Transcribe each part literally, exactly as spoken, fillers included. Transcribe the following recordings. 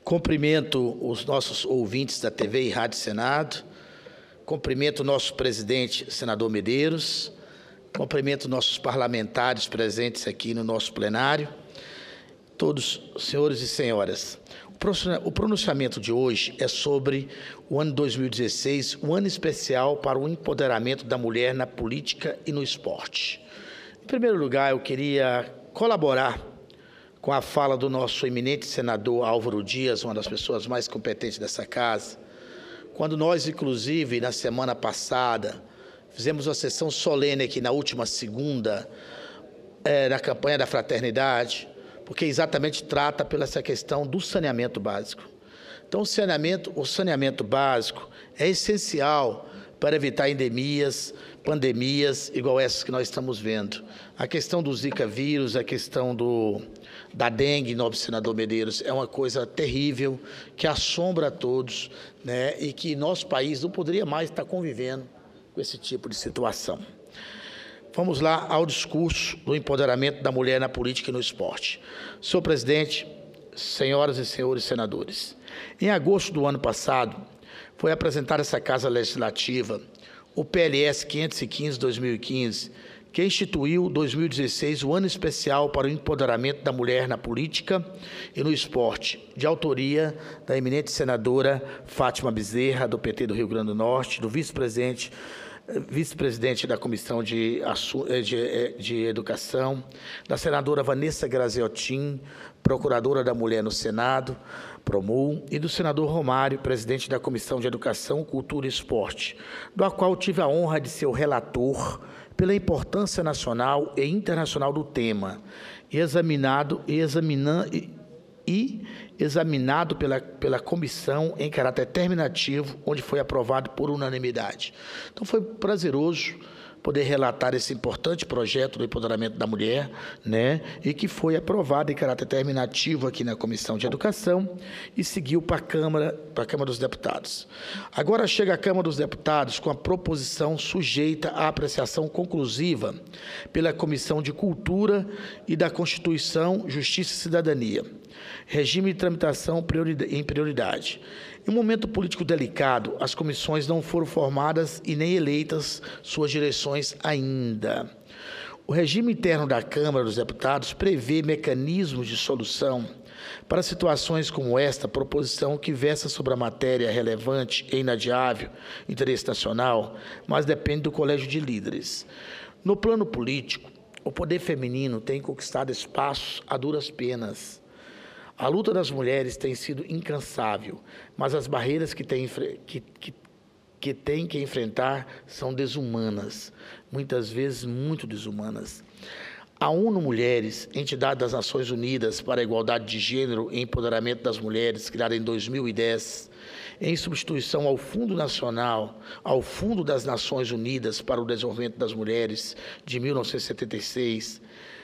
Cumprimento os nossos ouvintes da T V e Rádio Senado, cumprimento o nosso presidente, senador Medeiros, cumprimento nossos parlamentares presentes aqui no nosso plenário, todos senhores e senhoras. O pronunciamento de hoje é sobre o ano dois mil e dezesseis, um ano especial para o empoderamento da mulher na política e no esporte. Em primeiro lugar, eu queria colaborar com a fala do nosso eminente senador Álvaro Dias, uma das pessoas mais competentes dessa casa, quando nós, inclusive, na semana passada, fizemos uma sessão solene aqui na última segunda, é, na campanha da fraternidade, porque exatamente trata pela essa questão do saneamento básico. Então, o saneamento, o saneamento básico é essencial para evitar endemias, pandemias, igual essas que nós estamos vendo. A questão do Zika vírus, a questão do, da dengue, nobre senador Medeiros, é uma coisa terrível, que assombra a todos, né, e que nosso país não poderia mais estar convivendo com esse tipo de situação. Vamos lá ao discurso do empoderamento da mulher na política e no esporte. Senhor presidente, senhoras e senhores senadores, em agosto do ano passado, foi apresentada essa Casa Legislativa o P L S quinhentos e quinze, dois mil e quinze, que instituiu dois mil e dezesseis o ano especial para o empoderamento da mulher na política e no esporte, de autoria da eminente senadora Fátima Bezerra, do P T do Rio Grande do Norte, do vice-presidente vice-presidente da Comissão de, de, de Educação, da senadora Vanessa Graziotin, procuradora da Mulher no Senado, Promul, e do senador Romário, presidente da Comissão de Educação, Cultura e Esporte, do qual tive a honra de ser o relator pela importância nacional e internacional do tema, e examinado e examinando e examinado pela, pela comissão em caráter terminativo, onde foi aprovado por unanimidade. Então, foi prazeroso poder relatar esse importante projeto do empoderamento da mulher, né, e que foi aprovado em caráter terminativo aqui na Comissão de Educação e seguiu para a Câmara, para a Câmara dos Deputados. Agora chega a Câmara dos Deputados com a proposição sujeita à apreciação conclusiva pela Comissão de Cultura e da Constituição, Justiça e Cidadania. Regime de tramitação em prioridade. Em um momento político delicado, as comissões não foram formadas e nem eleitas suas direções ainda. O regime interno da Câmara dos Deputados prevê mecanismos de solução para situações como esta proposição, que versa sobre a matéria relevante e inadiável interesse nacional, mas depende do Colégio de Líderes. No plano político, o poder feminino tem conquistado espaços a duras penas. A luta das mulheres tem sido incansável, mas as barreiras que tem que, que, que, tem que enfrentar são desumanas, muitas vezes muito desumanas. A ONU Mulheres, entidade das Nações Unidas para a Igualdade de Gênero e Empoderamento das Mulheres, criada em dois mil e dez, em substituição ao Fundo Nacional, ao Fundo das Nações Unidas para o Desenvolvimento das Mulheres, de mil novecentos e setenta e seis,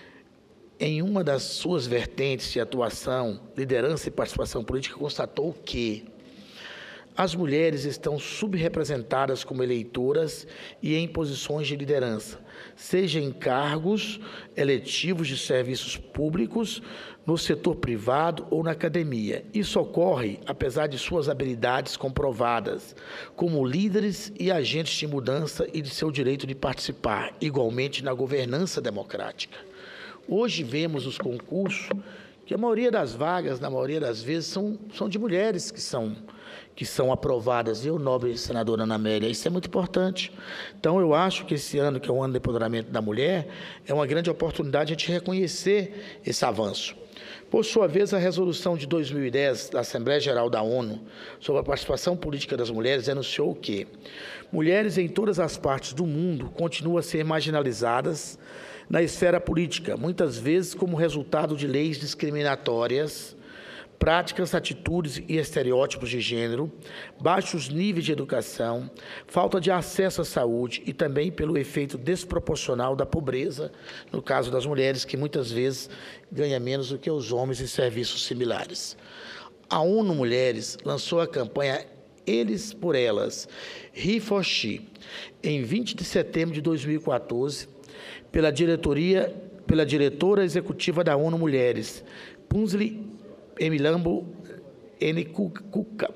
em uma das suas vertentes de atuação, liderança e participação política, constatou que as mulheres estão subrepresentadas como eleitoras e em posições de liderança, seja em cargos eletivos de serviços públicos, no setor privado ou na academia. Isso ocorre apesar de suas habilidades comprovadas como líderes e agentes de mudança e de seu direito de participar, igualmente, na governança democrática. Hoje vemos os concursos que a maioria das vagas, na maioria das vezes, são, são de mulheres que são, que são aprovadas. E o nobre senadora Ana Amélia, isso é muito importante. Então, eu acho que esse ano, que é o ano do empoderamento da mulher, é uma grande oportunidade de a gente reconhecer esse avanço. Por sua vez, a resolução de dois mil e dez da Assembleia Geral da ONU sobre a participação política das mulheres anunciou que mulheres em todas as partes do mundo continuam a ser marginalizadas na esfera política, muitas vezes como resultado de leis discriminatórias, práticas, atitudes e estereótipos de gênero, baixos níveis de educação, falta de acesso à saúde e também pelo efeito desproporcional da pobreza, no caso das mulheres, que muitas vezes ganham menos do que os homens em serviços similares. A ONU Mulheres lançou a campanha Eles por Elas, He for She, em vinte de setembro de dois mil e quatorze, pela diretoria, pela diretora executiva da ONU Mulheres, Punzli Emilambo N. Cuca,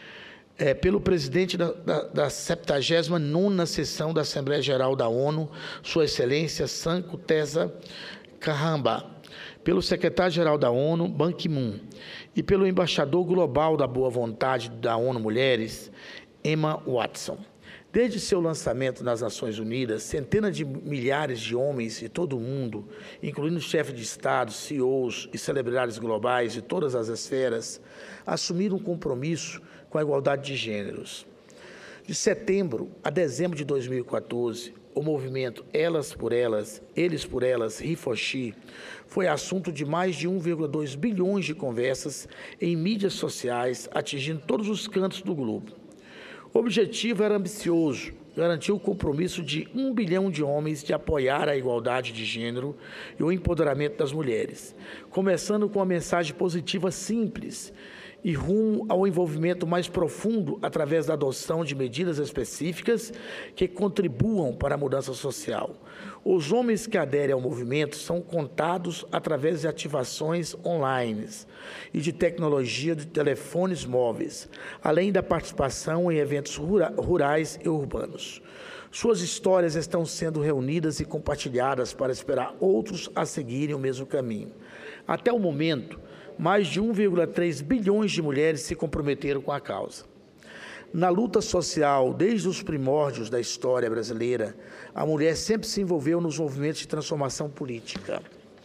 é, pelo presidente da, da, da septagésima nona sessão da Assembleia Geral da ONU, Sua Excelência Sanko Tesa Kahamba, pelo secretário-geral da ONU, Ban Ki-moon, e pelo embaixador global da Boa Vontade da ONU Mulheres, Emma Watson. Desde seu lançamento nas Nações Unidas, centenas de milhares de homens de todo o mundo, incluindo chefes de Estado, C E Os e celebridades globais de todas as esferas, assumiram um compromisso com a igualdade de gêneros. De setembro a dezembro de dois mil e quatorze, o movimento Elas por Elas, Eles por Elas, He for She, foi assunto de mais de um vírgula dois bilhões de conversas em mídias sociais, atingindo todos os cantos do globo. O objetivo era ambicioso, garantir o compromisso de um bilhão de homens de apoiar a igualdade de gênero e o empoderamento das mulheres, começando com uma mensagem positiva simples e rumo ao envolvimento mais profundo através da adoção de medidas específicas que contribuam para a mudança social. Os homens que aderem ao movimento são contados através de ativações online e de tecnologia de telefones móveis, além da participação em eventos rura- rurais e urbanos. Suas histórias estão sendo reunidas e compartilhadas para esperar outros a seguirem o mesmo caminho. Até o momento, mais de um vírgula três bilhões de mulheres se comprometeram com a causa. Na luta social, desde os primórdios da história brasileira, a mulher sempre se envolveu nos movimentos de transformação política.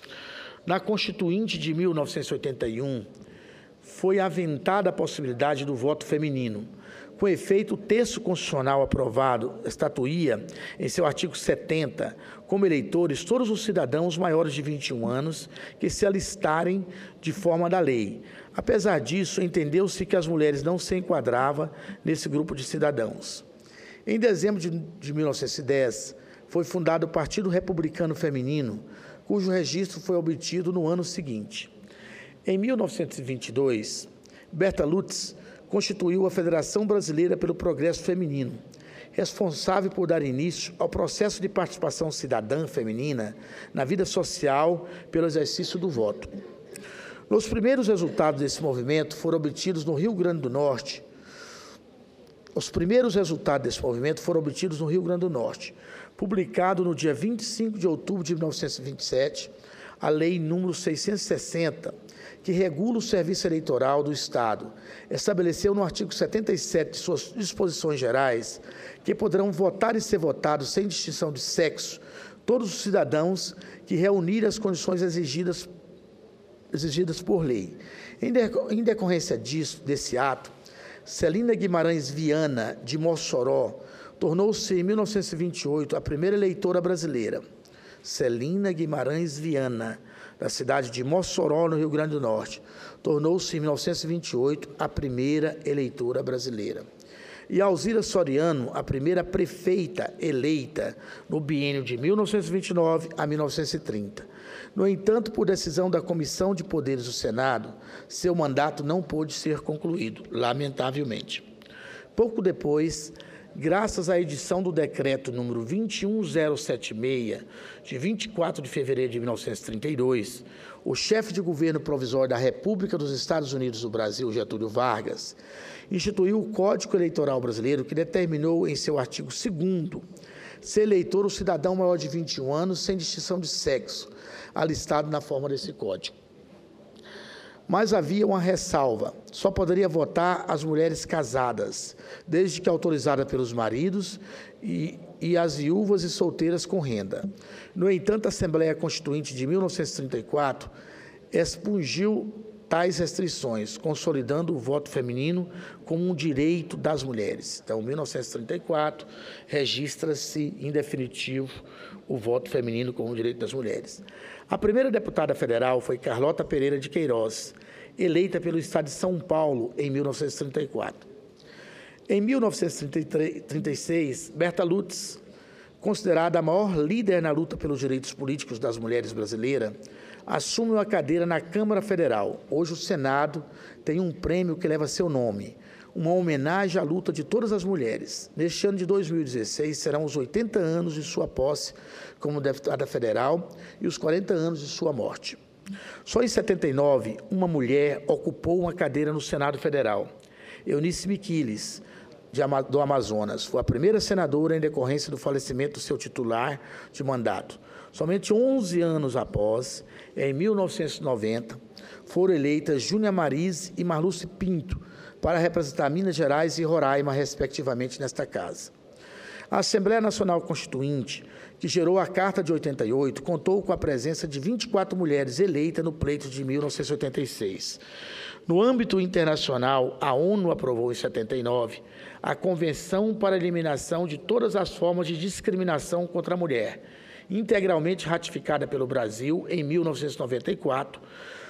Na Constituinte de mil novecentos e oitenta e um, foi aventada a possibilidade do voto feminino. Com efeito, o texto constitucional aprovado estatuía, em seu artigo setenta, como eleitores todos os cidadãos maiores de vinte e um anos que se alistarem de forma da lei. Apesar disso, entendeu-se que as mulheres não se enquadravam nesse grupo de cidadãos. Em dezembro de, de mil novecentos e dez, foi fundado o Partido Republicano Feminino, cujo registro foi obtido no ano seguinte. Em mil novecentos e vinte e dois, Berta Lutz constituiu a Federação Brasileira pelo Progresso Feminino, responsável por dar início ao processo de participação cidadã feminina na vida social pelo exercício do voto. Os primeiros resultados desse movimento foram obtidos no Rio Grande do Norte. Os primeiros resultados desse movimento foram obtidos no Rio Grande do Norte, publicado no dia vinte e cinco de outubro de mil novecentos e vinte e sete, a Lei número seiscentos e sessenta, que regula o serviço eleitoral do Estado, estabeleceu no artigo setenta e sete de suas disposições gerais que poderão votar e ser votados sem distinção de sexo todos os cidadãos que reunirem as condições exigidas, exigidas por lei. Em, deco, em decorrência disso, desse ato, Celina Guimarães Viana, de Mossoró, tornou-se em mil novecentos e vinte e oito a primeira eleitora brasileira. Celina Guimarães Viana, da cidade de Mossoró, no Rio Grande do Norte, tornou-se em mil novecentos e vinte e oito a primeira eleitora brasileira. E Alzira Soriano, a primeira prefeita eleita no biênio de mil novecentos e vinte e nove a mil novecentos e trinta. No entanto, por decisão da Comissão de Poderes do Senado, seu mandato não pôde ser concluído, lamentavelmente. Pouco depois, graças à edição do decreto número vinte e um mil setenta e seis, de vinte e quatro de fevereiro de mil novecentos e trinta e dois, o chefe de governo provisório da República dos Estados Unidos do Brasil, Getúlio Vargas, instituiu o Código Eleitoral Brasileiro, que determinou em seu artigo segundo ser eleitor o cidadão maior de vinte e um anos, sem distinção de sexo, alistado na forma desse código. Mas havia uma ressalva: só poderia votar as mulheres casadas, desde que autorizadas pelos maridos, e, e as viúvas e solteiras com renda. No entanto, a Assembleia Constituinte de mil novecentos e trinta e quatro expungiu tais restrições, consolidando o voto feminino como um direito das mulheres. Então, em mil novecentos e trinta e quatro, registra-se, em definitivo, o voto feminino como um direito das mulheres. A primeira deputada federal foi Carlota Pereira de Queiroz, eleita pelo Estado de São Paulo em mil novecentos e trinta e quatro. Em mil novecentos e trinta e seis, Berta Lutz, considerada a maior líder na luta pelos direitos políticos das mulheres brasileiras, assume uma cadeira na Câmara Federal. Hoje o Senado tem um prêmio que leva seu nome, uma homenagem à luta de todas as mulheres. Neste ano de dois mil e dezesseis, serão os oitenta anos de sua posse como deputada federal e os quarenta anos de sua morte. Só em setenta e nove, uma mulher ocupou uma cadeira no Senado Federal. Eunice Miquiles, do Amazonas, foi a primeira senadora em decorrência do falecimento do seu titular de mandato. Somente onze anos após, em mil novecentos e noventa, foram eleitas Júnia Marise e Marluce Pinto para representar Minas Gerais e Roraima, respectivamente, nesta casa. A Assembleia Nacional Constituinte, que gerou a Carta de oitenta e oito, contou com a presença de vinte e quatro mulheres eleitas no pleito de mil novecentos e oitenta e seis. No âmbito internacional, a ONU aprovou em setenta e nove a Convenção para a Eliminação de Todas as Formas de Discriminação contra a Mulher, integralmente ratificada pelo Brasil em mil novecentos e noventa e quatro,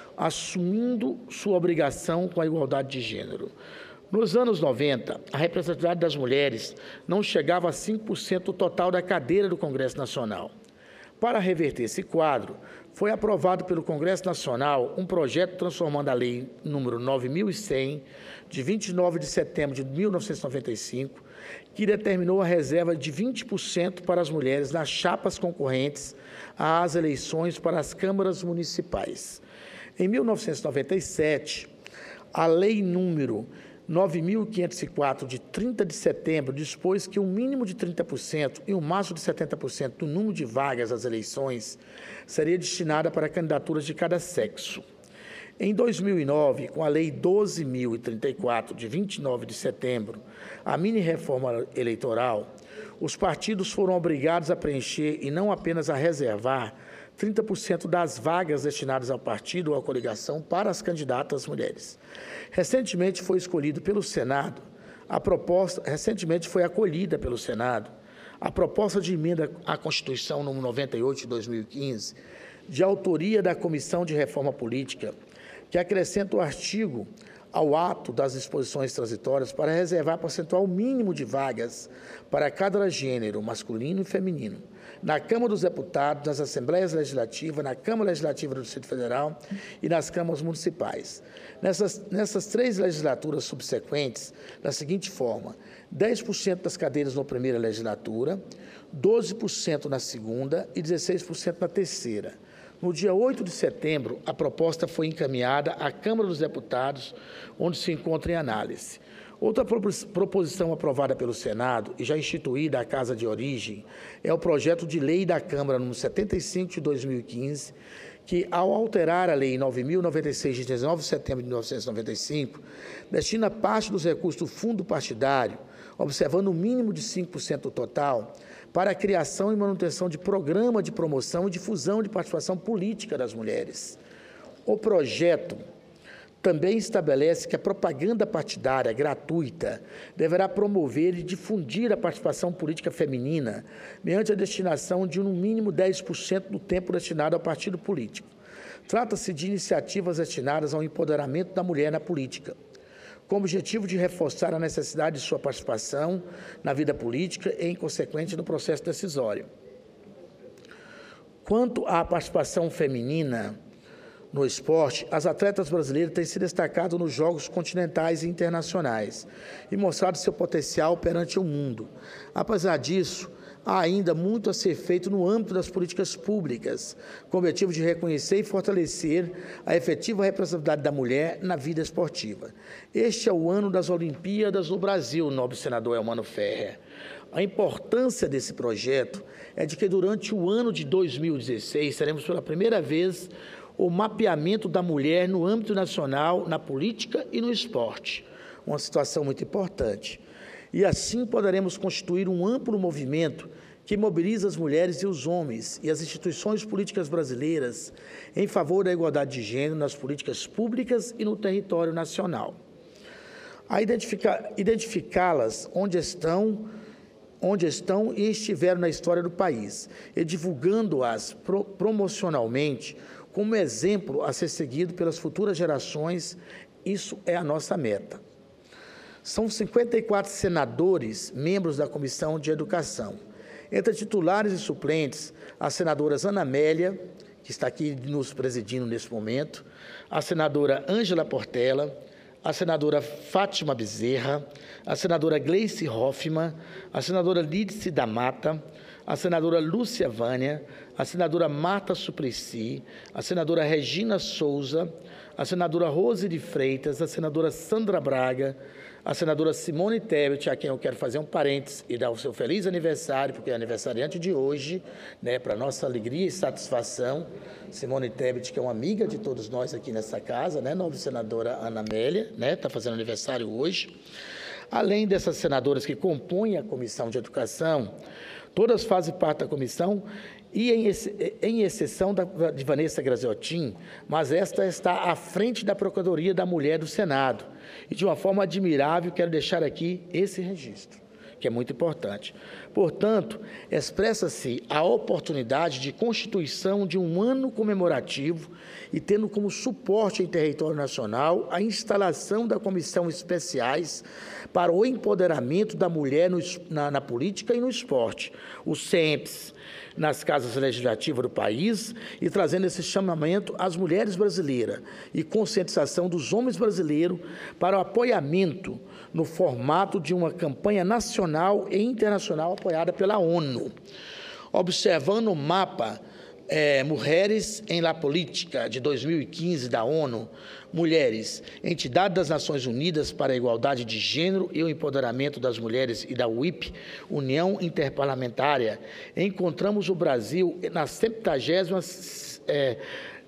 assumindo sua obrigação com a igualdade de gênero. Nos anos noventa, a representatividade das mulheres não chegava a cinco por cento do total da cadeira do Congresso Nacional. Para reverter esse quadro, foi aprovado pelo Congresso Nacional um projeto transformando a Lei número nove mil e cem, de vinte e nove de setembro de mil novecentos e noventa e cinco, que determinou a reserva de vinte por cento para as mulheres nas chapas concorrentes às eleições para as câmaras municipais. Em mil novecentos e noventa e sete, a Lei número nove mil quinhentos e quatro, de trinta de setembro, dispôs que um mínimo de trinta por cento e um máximo de setenta por cento do número de vagas às eleições seria destinada para candidaturas de cada sexo. Em dois mil e nove, com a Lei doze mil e trinta e quatro, de vinte e nove de setembro, a mini-reforma eleitoral, os partidos foram obrigados a preencher e não apenas a reservar trinta por cento das vagas destinadas ao partido ou à coligação para as candidatas mulheres. Recentemente foi escolhido pelo Senado, a proposta, recentemente foi acolhida pelo Senado, a proposta de emenda à Constituição número noventa e oito de dois mil e quinze, de autoria da Comissão de Reforma Política, que acrescenta o artigo ao ato das disposições transitórias para reservar percentual mínimo de vagas para cada gênero, masculino e feminino, na Câmara dos Deputados, nas Assembleias Legislativas, na Câmara Legislativa do Distrito Federal e nas câmaras municipais. Nessas, nessas três legislaturas subsequentes, da seguinte forma: dez por cento das cadeiras na primeira legislatura, doze por cento na segunda e dezesseis por cento na terceira. No dia oito de setembro, a proposta foi encaminhada à Câmara dos Deputados, onde se encontra em análise. Outra proposição aprovada pelo Senado e já instituída à Casa de Origem é o projeto de lei da Câmara número setenta e cinco de dois mil e quinze, que, ao alterar a Lei nove mil e noventa e seis, de dezenove de setembro de mil novecentos e noventa e cinco, destina parte dos recursos do fundo partidário, observando o mínimo de cinco por cento do total, para a criação e manutenção de programa de promoção e difusão de participação política das mulheres. O projeto também estabelece que a propaganda partidária gratuita deverá promover e difundir a participação política feminina mediante a destinação de, no mínimo, dez por cento do tempo destinado ao partido político. Trata-se de iniciativas destinadas ao empoderamento da mulher na política, com o objetivo de reforçar a necessidade de sua participação na vida política e, em consequência, no processo decisório. Quanto à participação feminina no esporte, as atletas brasileiras têm se destacado nos Jogos continentais e internacionais e mostrado seu potencial perante o mundo. Apesar disso, há ainda muito a ser feito no âmbito das políticas públicas, com o objetivo de reconhecer e fortalecer a efetiva representatividade da mulher na vida esportiva. Este é o ano das Olimpíadas no Brasil, nobre senador Elmano Ferrer. A importância desse projeto é de que, durante o ano de dois mil e dezesseis, teremos pela primeira vez o mapeamento da mulher no âmbito nacional, na política e no esporte, uma situação muito importante. E assim poderemos constituir um amplo movimento que mobiliza as mulheres e os homens e as instituições políticas brasileiras em favor da igualdade de gênero nas políticas públicas e no território nacional. A identifica, identificá-las onde estão, onde estão e estiveram na história do país, e divulgando-as pro, promocionalmente como exemplo a ser seguido pelas futuras gerações. Isso é a nossa meta. São cinquenta e quatro senadores, membros da Comissão de Educação. Entre titulares e suplentes, as senadoras Ana Amélia, que está aqui nos presidindo nesse momento, a senadora Ângela Portela, a senadora Fátima Bezerra, a senadora Gleice Hoffmann, a senadora Lídice da Mata, a senadora Lúcia Vânia, a senadora Marta Suplicy, a senadora Regina Souza, a senadora Rose de Freitas, a senadora Sandra Braga, a senadora Simone Tebet, a quem eu quero fazer um parênteses e dar o seu feliz aniversário, porque é aniversariante de hoje, né, para nossa alegria e satisfação. Simone Tebet, que é uma amiga de todos nós aqui nessa casa, né, nobre senadora Ana Amélia, né, está fazendo aniversário hoje. Além dessas senadoras que compõem a Comissão de Educação, todas fazem parte da comissão, e em, em exceção da, de Vanessa Graziotin, mas esta está à frente da Procuradoria da Mulher do Senado. E de uma forma admirável, quero deixar aqui esse registro, que é muito importante. Portanto, expressa-se a oportunidade de constituição de um ano comemorativo e tendo como suporte em território nacional a instalação da Comissão Especiais para o Empoderamento da Mulher no, na, na Política e no Esporte, o SEMPES, nas casas legislativas do país e trazendo esse chamamento às mulheres brasileiras e conscientização dos homens brasileiros para o apoiamento no formato de uma campanha nacional e internacional apoiada pela ONU. Observando o mapa é, Mulheres em la Política de dois mil e quinze da ONU, Mulheres, Entidade das Nações Unidas para a Igualdade de Gênero e o Empoderamento das Mulheres, e da U I P, União Interparlamentária, encontramos o Brasil na septagésima é,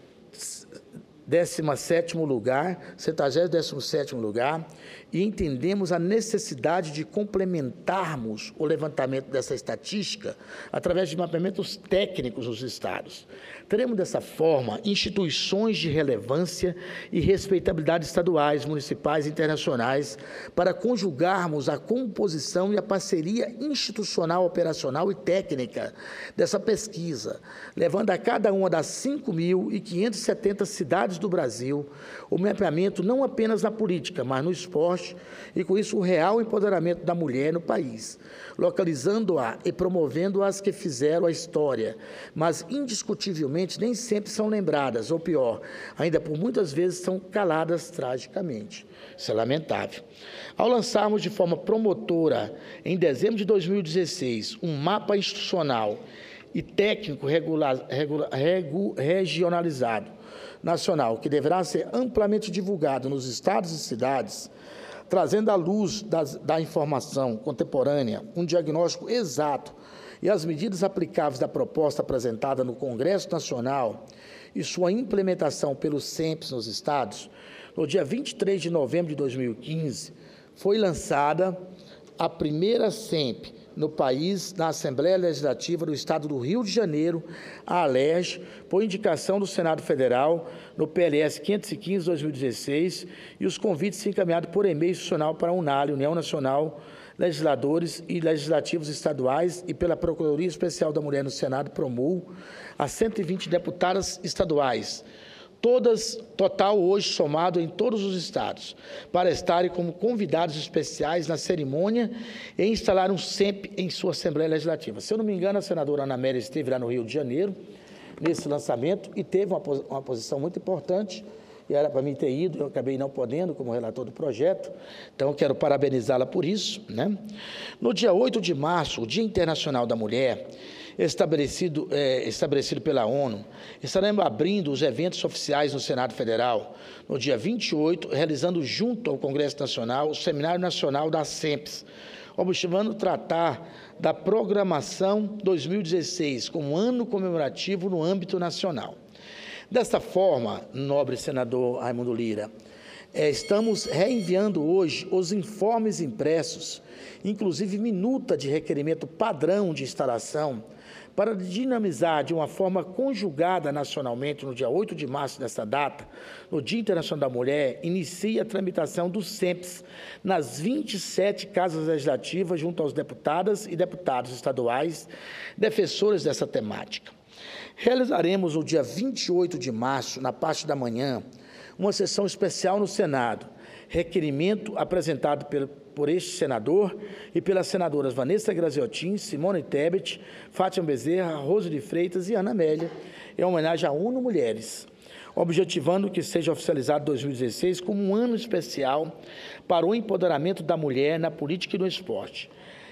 décimo sétimo lugar, septagésimo décimo sétimo lugar, e entendemos a necessidade de complementarmos o levantamento dessa estatística através de mapeamentos técnicos nos estados. Teremos, dessa forma, instituições de relevância e respeitabilidade estaduais, municipais e internacionais para conjugarmos a composição e a parceria institucional, operacional e técnica dessa pesquisa, levando a cada uma das cinco mil quinhentas e setenta cidades do Brasil o mapeamento não apenas na política, mas no esporte, e com isso o real empoderamento da mulher no país, localizando-a e promovendo as que fizeram a história, mas indiscutivelmente nem sempre são lembradas, ou pior, ainda por muitas vezes são caladas tragicamente. Isso é lamentável. Ao lançarmos de forma promotora, em dezembro de dois mil e dezesseis, um mapa institucional e técnico regular, regular, regu, regionalizado nacional, que deverá ser amplamente divulgado nos estados e cidades, trazendo à luz das, da informação contemporânea um diagnóstico exato e as medidas aplicáveis da proposta apresentada no Congresso Nacional e sua implementação pelo SEMPES nos estados, no dia vinte e três de novembro de dois mil e quinze, foi lançada a primeira SEMP no país, na Assembleia Legislativa do Estado do Rio de Janeiro, a ALERJ, por indicação do Senado Federal, no P L S quinhentos e quinze, dois mil e dezesseis, e os convites encaminhados por e-mail institucional para a UNALE, União Nacional, Legisladores e Legislativos Estaduais, e pela Procuradoria Especial da Mulher no Senado, PROMUL, a cento e vinte deputadas estaduais, todas, total hoje somado em todos os estados, para estarem como convidados especiais na cerimônia e instalar um SEMP em sua Assembleia Legislativa. Se eu não me engano, a senadora Ana Amélia esteve lá no Rio de Janeiro, nesse lançamento, e teve uma, uma posição muito importante, e era para mim ter ido, eu acabei não podendo, como relator do projeto, então eu quero parabenizá-la por isso, né? No dia oito de março, o Dia Internacional da Mulher, estabelecido, é, estabelecido pela ONU, estaremos abrindo os eventos oficiais no Senado Federal, no dia vinte e oito, realizando junto ao Congresso Nacional o Seminário Nacional da SEMPES, objetivando tratar da programação dois mil e dezesseis como ano comemorativo no âmbito nacional. Desta forma, nobre senador Raimundo Lira, é, estamos reenviando hoje os informes impressos, inclusive minuta de requerimento padrão de instalação, para dinamizar de uma forma conjugada nacionalmente, no dia oito de março dessa data, no Dia Internacional da Mulher, inicia a tramitação do SEMPES nas vinte e sete casas legislativas, junto aos deputadas e deputados estaduais, defensores dessa temática. Realizaremos no dia vinte e oito de março, na parte da manhã, uma sessão especial no Senado, requerimento apresentado pelo, por este senador e pelas senadoras Vanessa Graziotin, Simone Tebet, Fátima Bezerra, Rose de Freitas e Ana Amélia, em homenagem à ONU Mulheres, objetivando que seja oficializado dois mil e dezesseis como um ano especial para o empoderamento da mulher na política e no esporte.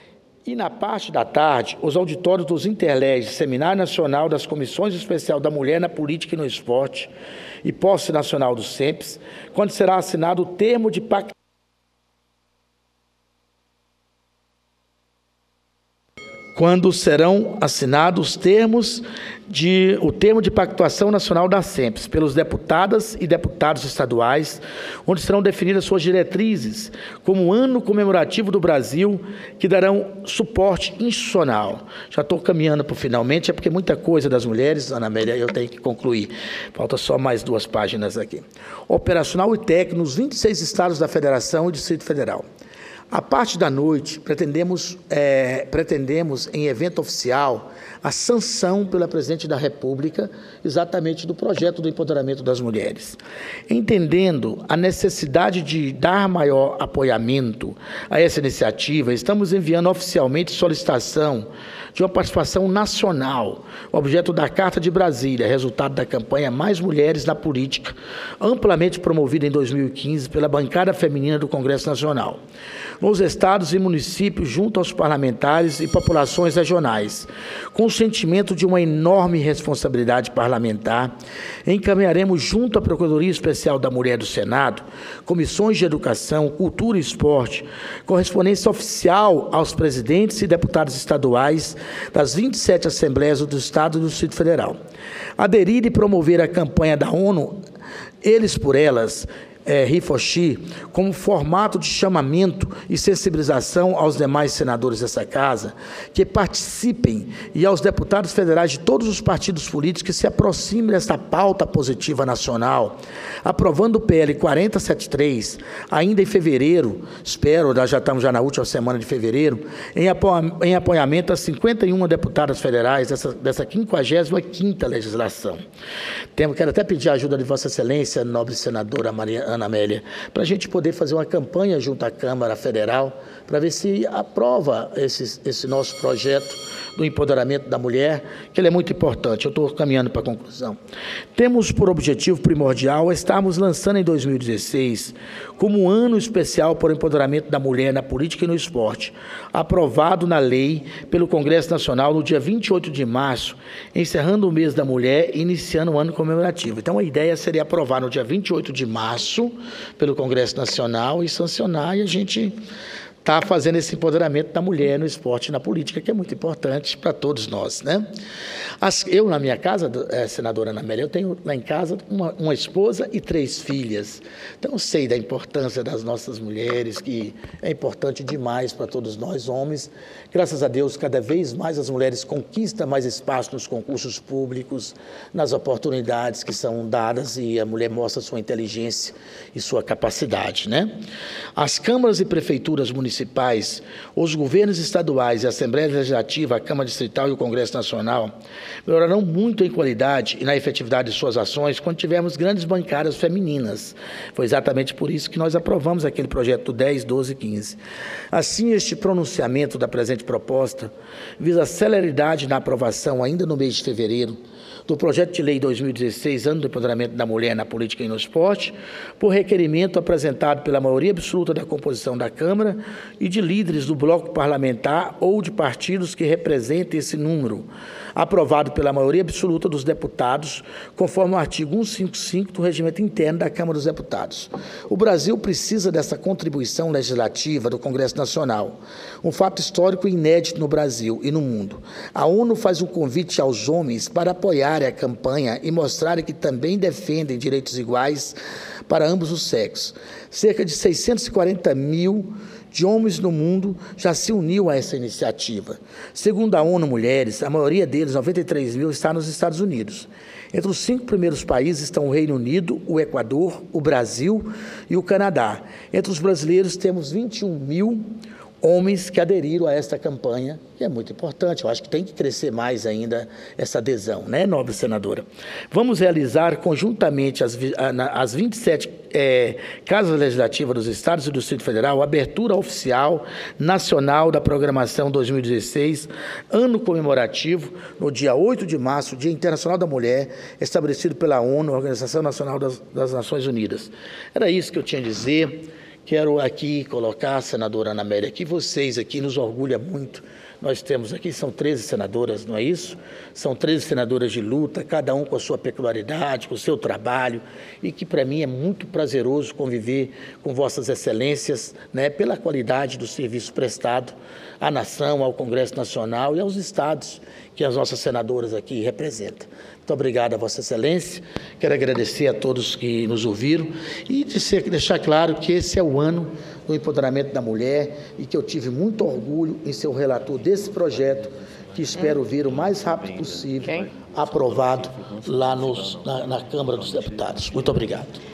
E na parte da tarde, os auditórios dos Interleges, Seminário Nacional das Comissões Especial da Mulher na Política e no Esporte e Posse Nacional do SEMPES, quando será assinado o termo de pacto quando serão assinados os termos de, o termo de pactuação nacional da SEMPES pelos deputadas e deputados estaduais, onde serão definidas suas diretrizes como ano comemorativo do Brasil, que darão suporte institucional. Já estou caminhando para o finalmente, é porque muita coisa das mulheres, Ana Amélia, eu tenho que concluir. Falta só mais duas páginas aqui. Operacional e técnico nos vinte e seis estados da Federação e Distrito Federal. À parte da noite, pretendemos, é, pretendemos, em evento oficial, a sanção pela Presidente da República, exatamente do projeto do empoderamento das mulheres. Entendendo a necessidade de dar maior apoiamento a essa iniciativa, estamos enviando oficialmente solicitação de uma participação nacional, objeto da Carta de Brasília, resultado da campanha Mais Mulheres na Política, amplamente promovida em dois mil e quinze pela bancada feminina do Congresso Nacional, nos estados e municípios, junto aos parlamentares e populações regionais. Com o sentimento de uma enorme responsabilidade parlamentar, encaminharemos junto à Procuradoria Especial da Mulher do Senado, comissões de Educação, Cultura e Esporte, correspondência oficial aos presidentes e deputados estaduais das vinte e sete Assembleias do Estado e do Distrito Federal. Aderir e promover a campanha da ONU, Eles por Elas, É, Rifochi, como formato de chamamento e sensibilização aos demais senadores dessa Casa, que participem, e aos deputados federais de todos os partidos políticos que se aproximem desta pauta positiva nacional, aprovando o P L quarenta setenta e três, ainda em fevereiro, espero, nós já estamos já na última semana de fevereiro, em, apo em apoiamento a cinquenta e uma deputadas federais dessa, dessa quinquagésima quinta legislação. Temos, quero até pedir a ajuda de Vossa Excelência, nobre senadora Maria Ana Amélia, para a gente poder fazer uma campanha junto à Câmara Federal, para ver se aprova esse, esse nosso projeto do empoderamento da mulher, que ele é muito importante. Eu estou caminhando para a conclusão. Temos por objetivo primordial estarmos lançando em dois mil e dezesseis, como um ano especial para o empoderamento da mulher na política e no esporte, aprovado na lei pelo Congresso Nacional no dia vinte e oito de março, encerrando o mês da mulher e iniciando o ano comemorativo. Então, a ideia seria aprovar no dia vinte e oito de março pelo Congresso Nacional e sancionar, e a gente está fazendo esse empoderamento da mulher no esporte e na política, que é muito importante para todos nós, né? As, eu, na minha casa, é, senadora Ana Amélia, eu tenho lá em casa uma, uma esposa e três filhas. Então, eu sei da importância das nossas mulheres, que é importante demais para todos nós, homens. Graças a Deus, cada vez mais as mulheres conquistam mais espaço nos concursos públicos, nas oportunidades que são dadas, e a mulher mostra sua inteligência e sua capacidade, né? As câmaras e prefeituras municipais, os governos estaduais e a Assembleia Legislativa, a Câmara Distrital e o Congresso Nacional melhorarão muito em qualidade e na efetividade de suas ações quando tivermos grandes bancárias femininas. Foi exatamente por isso que nós aprovamos aquele projeto do dez, doze e quinze. Assim, este pronunciamento da presente proposta visa a celeridade na aprovação, ainda no mês de fevereiro, do projeto de lei dois mil e dezesseis, ano do empoderamento da mulher na política e no esporte, por requerimento apresentado pela maioria absoluta da composição da Câmara e de líderes do bloco parlamentar ou de partidos que representem esse número, aprovado pela maioria absoluta dos deputados, conforme o artigo cento e cinquenta e cinco do Regimento Interno da Câmara dos Deputados. O Brasil precisa dessa contribuição legislativa do Congresso Nacional, um fato histórico e inédito no Brasil e no mundo. A ONU faz um convite aos homens para apoiar a campanha e mostrarem que também defendem direitos iguais para ambos os sexos. Cerca de seiscentos e quarenta mil de homens no mundo já se uniu a essa iniciativa. Segundo a ONU Mulheres, a maioria deles, noventa e três mil, está nos Estados Unidos. Entre os cinco primeiros países estão o Reino Unido, o Equador, o Brasil e o Canadá. Entre os brasileiros temos vinte e um mil homens que aderiram a esta campanha, que é muito importante. Eu acho que tem que crescer mais ainda essa adesão, né, nobre senadora? Vamos realizar conjuntamente as, as vinte e sete é, casas legislativas dos Estados e do Distrito Federal a abertura oficial nacional da programação dois mil e dezesseis, ano comemorativo, no dia oito de março, Dia Internacional da Mulher, estabelecido pela ONU, Organização Nacional das, das Nações Unidas. Era isso que eu tinha a dizer. Quero aqui colocar, senadora Ana Amélia, que vocês aqui nos orgulha muito. Nós temos aqui, são treze senadoras, não é isso? São treze senadoras de luta, cada um com a sua peculiaridade, com o seu trabalho, e que para mim é muito prazeroso conviver com vossas excelências, né, pela qualidade do serviço prestado à nação, ao Congresso Nacional e aos estados que as nossas senadoras aqui representam. Muito obrigado a Vossa Excelência, quero agradecer a todos que nos ouviram e dizer, deixar claro que esse é o ano do empoderamento da mulher e que eu tive muito orgulho em ser o relator desse projeto, que espero ver o mais rápido possível aprovado lá nos, na, na Câmara dos Deputados. Muito obrigado.